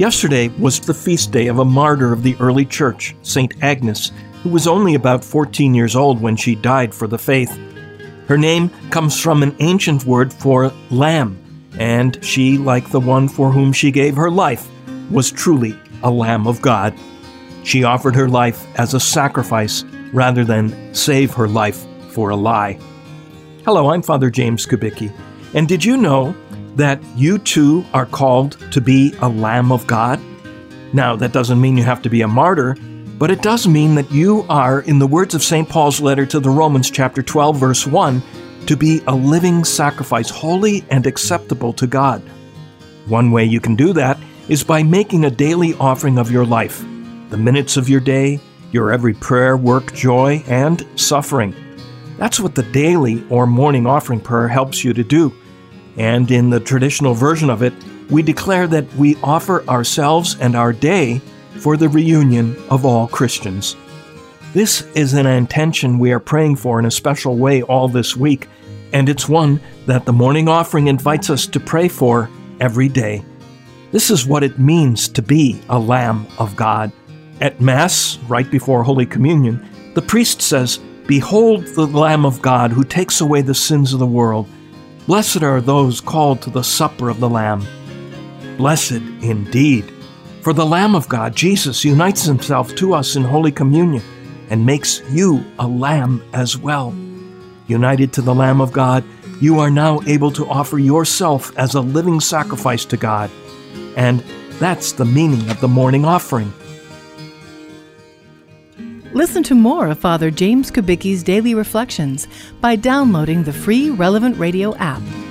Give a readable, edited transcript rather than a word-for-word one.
Yesterday was the feast day of a martyr of the early church, St. Agnes, who was only about 14 years old when she died for the faith. Her name comes from an ancient word for lamb, and she, like the one for whom she gave her life, was truly a Lamb of God. She offered her life as a sacrifice rather than save her life for a lie. Hello, I'm Father James Kubicki, and did you know that you too are called to be a Lamb of God? Now, that doesn't mean you have to be a martyr, but it does mean that you are, in the words of St. Paul's letter to the Romans, chapter 12, verse 1, to be a living sacrifice, holy and acceptable to God. One way you can do that is by making a daily offering of your life, the minutes of your day, your every prayer, work, joy, and suffering. That's what the daily or morning offering prayer helps you to do. And in the traditional version of it, we declare that we offer ourselves and our day for the reunion of all Christians. This is an intention we are praying for in a special way all this week, and it's one that the morning offering invites us to pray for every day. This is what it means to be a Lamb of God. At Mass, right before Holy Communion, the priest says, "Behold the Lamb of God who takes away the sins of the world. Blessed are those called to the supper of the Lamb." Blessed indeed. For the Lamb of God, Jesus, unites himself to us in Holy Communion and makes you a lamb as well. United to the Lamb of God, you are now able to offer yourself as a living sacrifice to God. And that's the meaning of the morning offering. Listen to more of Father James Kubicki's Daily Reflections by downloading the free Relevant Radio app.